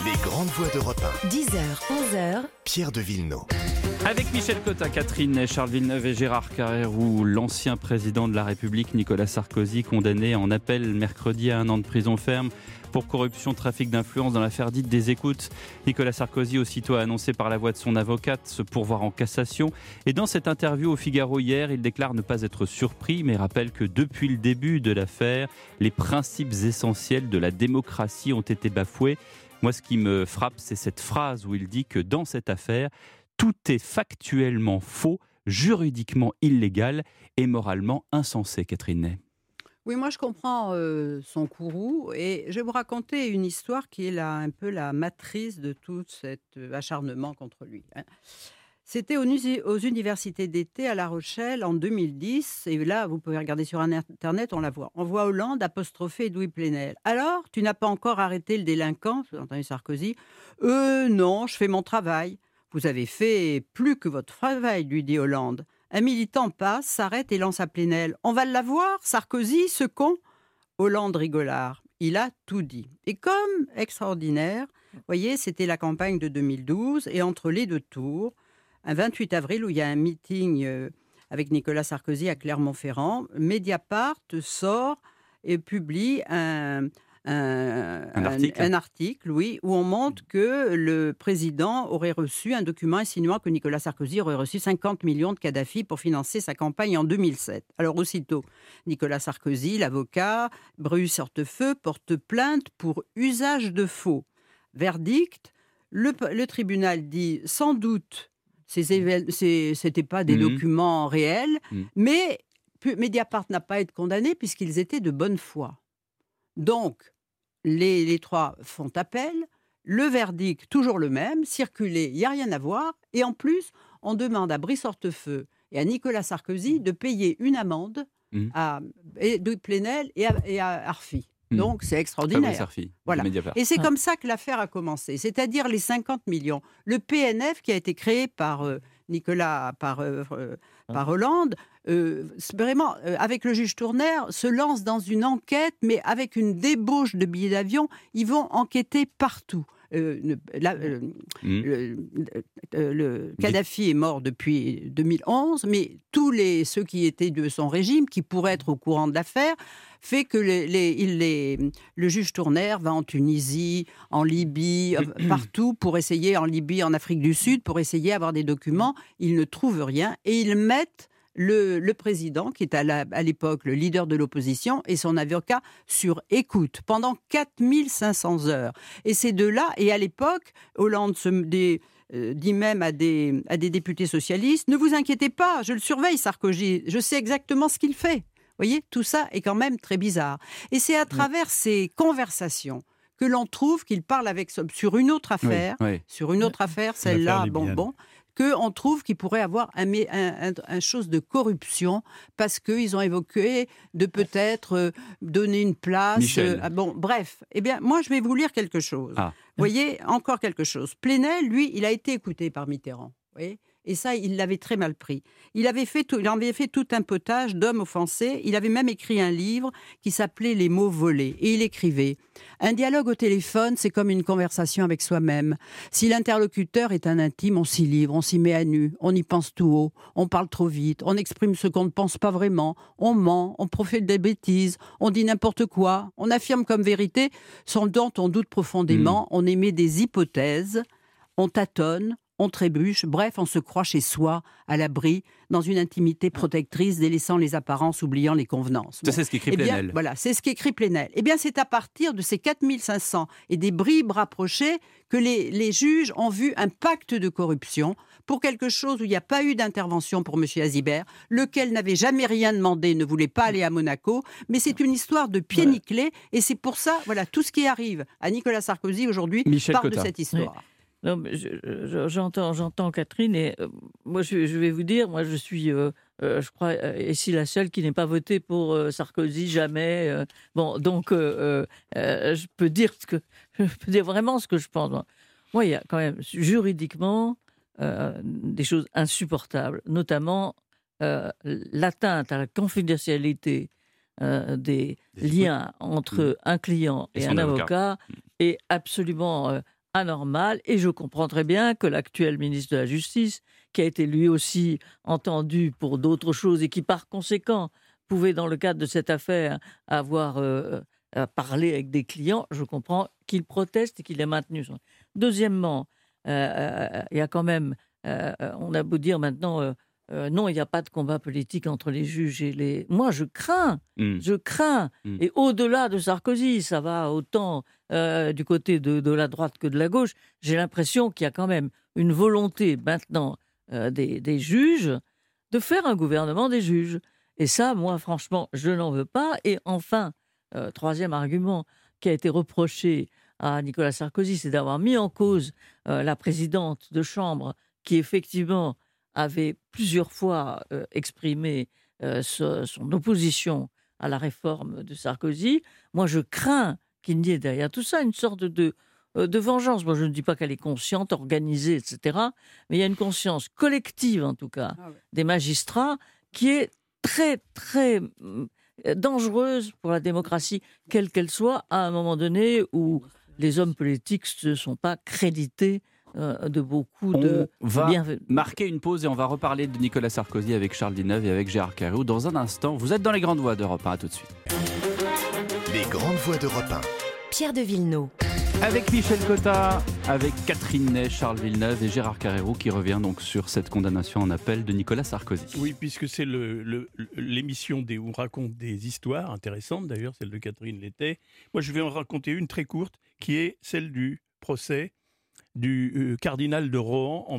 Les grandes voix d'Europe 1. 10h, 11h. Pierre de Villeneuve. Avec Michel Cotin, Catherine Ney, Charles Villeneuve et Gérard Carrérou, l'ancien président de la République Nicolas Sarkozy, condamné en appel mercredi à 1 an de prison ferme pour corruption, trafic d'influence dans l'affaire dite des écoutes. Nicolas Sarkozy aussitôt a annoncé par la voix de son avocate ce pourvoi en cassation. Et dans cette interview au Figaro hier, il déclare ne pas être surpris, mais rappelle que depuis le début de l'affaire, les principes essentiels de la démocratie ont été bafoués. Moi, ce qui me frappe, c'est cette phrase où il dit que dans cette affaire, tout est factuellement faux, juridiquement illégal et moralement insensé, Catherine Ney. Oui, moi je comprends son courroux et je vais vous raconter une histoire qui est un peu la matrice de tout cet acharnement contre lui. C'était aux universités d'été à La Rochelle en 2010 et là vous pouvez regarder sur internet, on la voit. On voit Hollande apostropher Edoui Plenel. Alors, tu n'as pas encore arrêté le délinquant, vous entendez Sarkozy? Non, je fais mon travail. Vous avez fait plus que votre travail, lui dit Hollande. Un militant passe, s'arrête et lance à Plenel. On va l'avoir, Sarkozy, ce con? Hollande rigolard. Il a tout dit. Et comme extraordinaire, vous voyez, c'était la campagne de 2012 et entre les deux tours, un 28 avril où il y a un meeting avec Nicolas Sarkozy à Clermont-Ferrand, Mediapart sort et publie un article, oui, où on montre que le président aurait reçu un document insinuant que Nicolas Sarkozy aurait reçu 50 millions de Kadhafi pour financer sa campagne en 2007. Alors aussitôt, Nicolas Sarkozy, l'avocat, Bruce Hortefeux, porte plainte pour usage de faux. Verdict, le tribunal dit sans doute c'était pas des documents réels, mais Mediapart n'a pas à être condamné puisqu'ils étaient de bonne foi. Donc, les trois font appel, le verdict, toujours le même, circulé, il n'y a rien à voir, et en plus, on demande à Brice Hortefeux et à Nicolas Sarkozy de payer une amende à Edoui Plenel et à Arfi. Donc, c'est extraordinaire. Arfi, voilà. Et c'est comme ça que l'affaire a commencé, c'est-à-dire les 50 millions. Le PNF qui a été créé par Hollande, vraiment, avec le juge Tournaire, se lance dans une enquête, mais avec une débauche de billets d'avion. Ils vont enquêter partout. Kadhafi est mort depuis 2011, mais tous ceux qui étaient de son régime, qui pourraient être au courant de l'affaire, fait que le juge Tournaire va en Tunisie, en Libye, partout pour essayer, en Libye, en Afrique du Sud, pour essayer d'avoir des documents. Ils ne trouvent rien et ils mettent le président, qui est à l'époque le leader de l'opposition, et son avocat sur écoute pendant 4500 heures. Et ces deux-là, et à l'époque, Hollande dit même à des députés socialistes, ne vous inquiétez pas, je le surveille Sarkozy, je sais exactement ce qu'il fait. Vous voyez, tout ça est quand même très bizarre. Et c'est à travers ces conversations que l'on trouve qu'il parle sur une autre affaire, celle-là, qu'on trouve qu'il pourrait avoir un chose de corruption parce qu'ils ont évoqué de peut-être donner une place. Bref. Eh bien, moi, je vais vous lire quelque chose. Vous voyez, encore quelque chose. Plenel, lui, il a été écouté par Mitterrand. Vous voyez ? Et ça, il l'avait très mal pris. Il avait fait tout un potage d'hommes offensés. Il avait même écrit un livre qui s'appelait « Les mots volés ». Et il écrivait « Un dialogue au téléphone, c'est comme une conversation avec soi-même. Si l'interlocuteur est un intime, on s'y livre, on s'y met à nu, on y pense tout haut, on parle trop vite, on exprime ce qu'on ne pense pas vraiment, on ment, on profite des bêtises, on dit n'importe quoi, on affirme comme vérité ce dont on doute profondément, on émet des hypothèses, on tâtonne, on trébuche, bref, on se croit chez soi, à l'abri, dans une intimité protectrice, délaissant les apparences, oubliant les convenances. C'est ce qu'écrit Plenel. Voilà, c'est ce qu'écrit Plenel. Eh bien, c'est à partir de ces 4500 et des bribes rapprochées que les juges ont vu un pacte de corruption pour quelque chose où il n'y a pas eu d'intervention pour M. Azibert, lequel n'avait jamais rien demandé, ne voulait pas aller à Monaco, mais c'est une histoire de pied nickelé, et c'est pour ça, voilà, tout ce qui arrive à Nicolas Sarkozy aujourd'hui parle de cette histoire. Oui. Non, mais j'entends Catherine, et moi je vais vous dire, moi je suis, je crois, ici la seule qui n'ait pas voté pour Sarkozy, jamais. Donc je peux dire vraiment ce que je pense. Moi, il y a quand même juridiquement des choses insupportables, notamment l'atteinte à la confidentialité des liens entre un client et un avocat est absolument anormal. Et je comprends très bien que l'actuel ministre de la Justice, qui a été lui aussi entendu pour d'autres choses et qui par conséquent pouvait dans le cadre de cette affaire avoir parlé avec des clients, je comprends qu'il proteste et qu'il ait maintenu son... Deuxièmement, il y a quand même, on a beau dire maintenant, non, il n'y a pas de combat politique entre les juges et les... Moi, je crains. Et au-delà de Sarkozy, ça va autant du côté de la droite que de la gauche. J'ai l'impression qu'il y a quand même une volonté maintenant des juges de faire un gouvernement des juges. Et ça, moi, franchement, je n'en veux pas. Et enfin, troisième argument qui a été reproché à Nicolas Sarkozy, c'est d'avoir mis en cause la présidente de chambre qui, effectivement, avait plusieurs fois exprimé son opposition à la réforme de Sarkozy. Moi, je crains qu'il n'y ait derrière tout ça une sorte de vengeance. Moi, je ne dis pas qu'elle est consciente, organisée, etc. Mais il y a une conscience collective, en tout cas, des magistrats qui est très, très dangereuse pour la démocratie, quelle qu'elle soit, à un moment donné où les hommes politiques ne sont pas crédités de beaucoup de bienvenue. On va marquer une pause et on va reparler de Nicolas Sarkozy avec Charles Villeneuve et avec Gérard Carreau dans un instant. Vous êtes dans les grandes voies d'Europe 1, à tout de suite. Les grandes voies d'Europe 1. Pierre de Villeneuve. Avec Michel Cotta, avec Catherine Ney, Charles Villeneuve et Gérard Carreau qui revient donc sur cette condamnation en appel de Nicolas Sarkozy. Oui, puisque c'est l'émission où on raconte des histoires intéressantes, d'ailleurs celle de Catherine l'était. Moi je vais en raconter une très courte qui est celle du procès du cardinal de Rohan en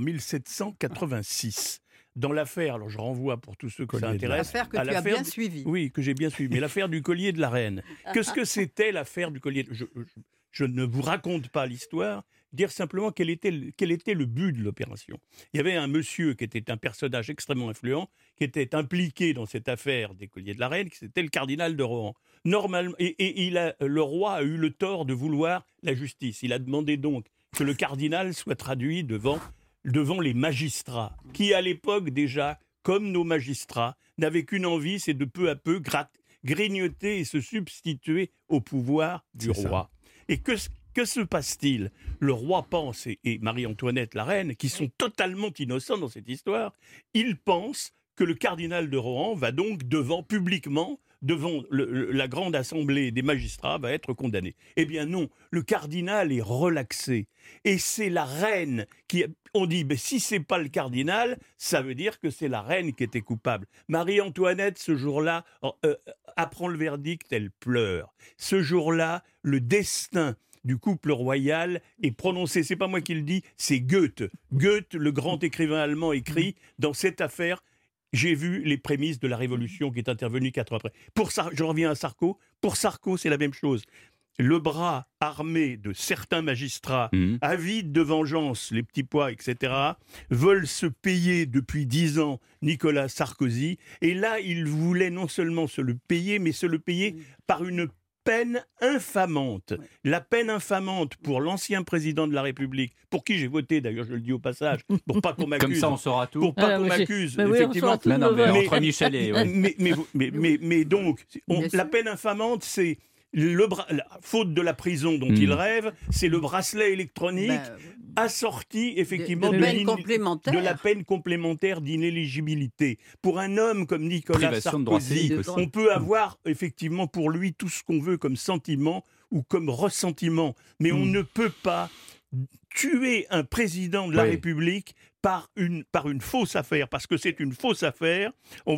1786. Dans l'affaire, alors je renvoie pour tous ceux que ça intéresse. L'affaire que tu as bien suivie. Oui, que j'ai bien suivi, mais l'affaire du collier de la reine. Qu'est-ce que c'était l'affaire du collier je ne vous raconte pas l'histoire, dire simplement quel était le but de l'opération. Il y avait un monsieur qui était un personnage extrêmement influent, qui était impliqué dans cette affaire des colliers de la reine, qui c'était le cardinal de Rohan. Normalement, le roi a eu le tort de vouloir la justice. Il a demandé donc que le cardinal soit traduit devant les magistrats, qui à l'époque déjà, comme nos magistrats, n'avaient qu'une envie, c'est de peu à peu grignoter et se substituer au pouvoir du roi. Et que se passe-t-il ? Le roi pense, et Marie-Antoinette, la reine, qui sont totalement innocents dans cette histoire, ils pensent que le cardinal de Rohan va donc publiquement, devant la grande assemblée des magistrats, va être condamné. Eh bien non, le cardinal est relaxé. Et c'est la reine qui... On dit, si c'est pas le cardinal, ça veut dire que c'est la reine qui était coupable. Marie-Antoinette, ce jour-là, apprend le verdict, elle pleure. Ce jour-là, le destin du couple royal est prononcé. C'est pas moi qui le dis, c'est Goethe. Goethe, le grand écrivain allemand, écrit dans cette affaire. J'ai vu les prémices de la Révolution qui est intervenue 4 ans après. Je reviens à Sarko. Pour Sarko, c'est la même chose. Le bras armé de certains magistrats, avides de vengeance, les petits pois, etc., veulent se payer depuis 10 ans Nicolas Sarkozy. Et là, ils voulaient non seulement se le payer, mais se le payer par une peine infamante. La peine infamante pour l'ancien président de la République, pour qui j'ai voté, d'ailleurs je le dis au passage, pour pas qu'on m'accuse. Comme ça on saura tout. Pour pas qu'on m'accuse, effectivement. Entre Michel et... Mais donc, la peine infamante, c'est la faute de la prison dont il rêve, c'est le bracelet électronique assorti effectivement de la peine complémentaire d'inéligibilité. Pour un homme comme Nicolas Sarkozy, on peut avoir effectivement pour lui tout ce qu'on veut comme sentiment ou comme ressentiment, mais on ne peut pas tuer un président de la République par une fausse affaire, parce que c'est une fausse affaire.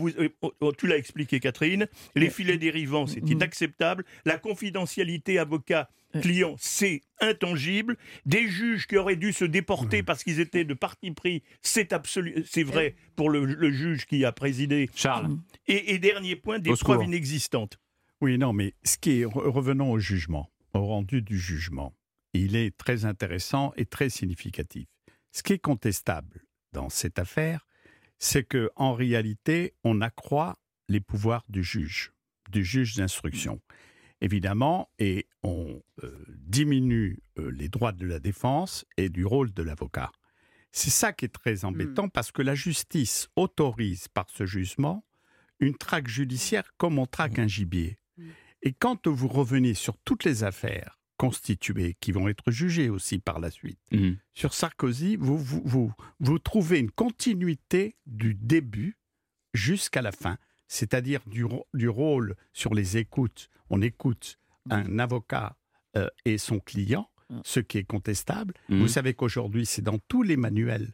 Tu l'as expliqué, Catherine, les filets dérivants, c'est inacceptable, la confidentialité avocat-client, c'est intangible, des juges qui auraient dû se déporter parce qu'ils étaient de parti pris, c'est vrai pour le juge qui a présidé. Charles. Et dernier point, des preuves inexistantes. Oui, non, mais revenons au jugement, au rendu du jugement. Il est très intéressant et très significatif. Ce qui est contestable dans cette affaire, c'est qu'en réalité, on accroît les pouvoirs du juge d'instruction. Évidemment, et on diminue les droits de la défense et du rôle de l'avocat. C'est ça qui est très embêtant parce que la justice autorise par ce jugement une traque judiciaire comme on traque un gibier. Et quand vous revenez sur toutes les affaires constitués, qui vont être jugés aussi par la suite. Sur Sarkozy, vous trouvez une continuité du début jusqu'à la fin, c'est-à-dire du rôle sur les écoutes. On écoute un avocat et son client, ce qui est contestable. Vous savez qu'aujourd'hui, c'est dans tous les manuels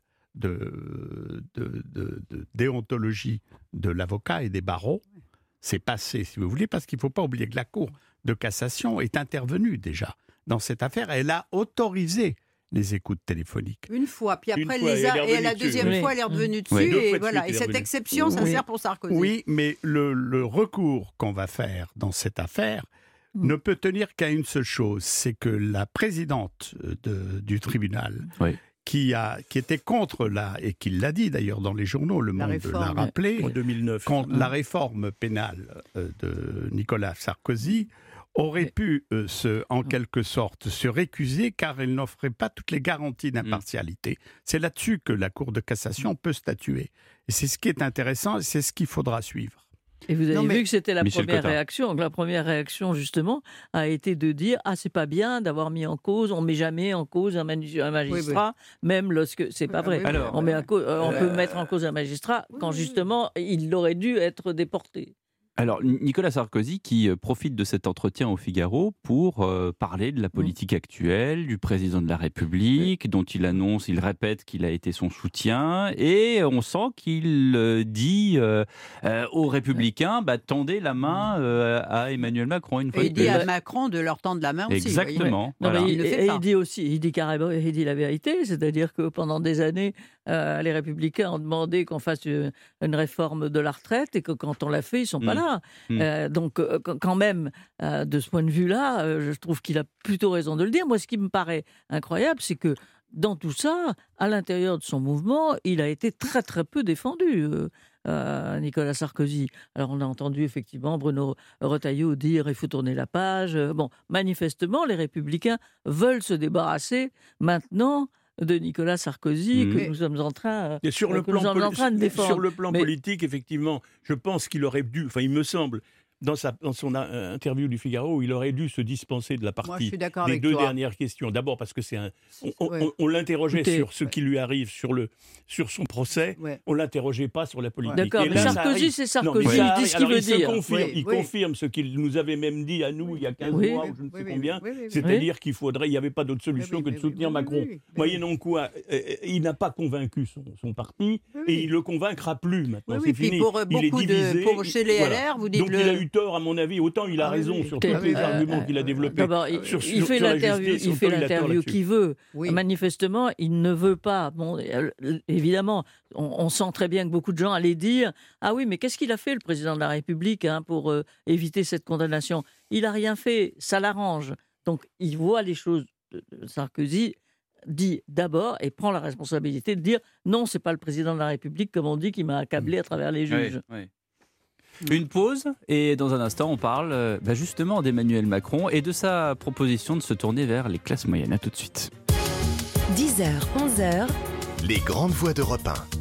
de déontologie de l'avocat et des barreaux. C'est passé, si vous voulez, parce qu'il ne faut pas oublier que la Cour de cassation est intervenue déjà dans cette affaire. Elle a autorisé les écoutes téléphoniques. Une fois, puis après, et la deuxième fois, elle est revenue dessus. Et voilà. Et cette exception, ça sert pour Sarkozy. Oui, mais le recours qu'on va faire dans cette affaire ne peut tenir qu'à une seule chose, c'est que la présidente du tribunal, qui était contre et qui l'a dit d'ailleurs dans les journaux, Le Monde l'a rappelé, en 2009, contre la réforme pénale de Nicolas Sarkozy, aurait pu, en quelque sorte, se récuser car elle n'offrait pas toutes les garanties d'impartialité. C'est là-dessus que la Cour de cassation peut statuer. Et c'est ce qui est intéressant et c'est ce qu'il faudra suivre. Et vous avez vu que c'était la Michel première Cotin. réaction. La première réaction, justement, a été de dire « Ah, c'est pas bien d'avoir mis en cause, on met jamais en cause un magistrat, même lorsque... » C'est pas vrai. Alors, on peut mettre en cause un magistrat quand, justement, il aurait dû être déporté. Alors, Nicolas Sarkozy qui profite de cet entretien au Figaro pour parler de la politique actuelle, du président de la République, dont il répète qu'il a été son soutien, et on sent qu'il dit aux Républicains, tendez la main à Emmanuel Macron une fois de Et il dit à Macron de leur tendre la main aussi. Exactement. Non, Voilà. mais Il le fait pas. dit aussi, il dit carrément, il dit la vérité, c'est-à-dire que pendant des années, les Républicains ont demandé qu'on fasse une réforme de la retraite et que quand on l'a fait, ils sont pas là. Donc, quand même, de ce point de vue-là, je trouve qu'il a plutôt raison de le dire. Moi, ce qui me paraît incroyable, c'est que dans tout ça, à l'intérieur de son mouvement, il a été très très peu défendu. Nicolas Sarkozy. Alors on a entendu effectivement Bruno Retailleau dire il faut tourner la page. Bon, manifestement, les Républicains veulent se débarrasser maintenant de Nicolas Sarkozy que nous sommes en train, et sur le plan de défendre. Sur le plan politique, effectivement, je pense qu'il aurait dû, il me semble, dans son interview du Figaro, il aurait dû se dispenser de la partie des deux dernières questions. D'abord parce que on l'interrogeait sur ce qui lui arrive sur son procès, on l'interrogeait pas sur la politique. D'accord, mais Sarkozy, c'est Sarkozy, il dit ce qu'il veut dire. Il confirme ce qu'il nous avait même dit à nous il y a 15 mois ou je ne sais combien, c'est-à-dire qu'il n'y avait pas d'autre solution que de soutenir Macron. Moyennant quoi, il n'a pas convaincu son parti et il ne le convaincra plus maintenant. C'est fini. Il est divisé. Pour chez les LR, vous dites donc il a eu tort, à mon avis. Autant il a raison sur tous les arguments qu'il a développés. D'abord, il fait l'interview qu'il veut. Manifestement, il ne veut pas. Bon, évidemment, on sent très bien que beaucoup de gens allaient dire « Ah oui, mais qu'est-ce qu'il a fait, le président de la République, pour éviter cette condamnation ?» Il n'a rien fait, ça l'arrange. Donc, il voit les choses. Sarkozy dit d'abord et prend la responsabilité de dire « Non, ce n'est pas le président de la République, comme on dit, qui m'a accablé à travers les juges. » Une pause, et dans un instant, on parle justement d'Emmanuel Macron et de sa proposition de se tourner vers les classes moyennes. À tout de suite. 10h, 11h. Les grandes voix d'Europe 1.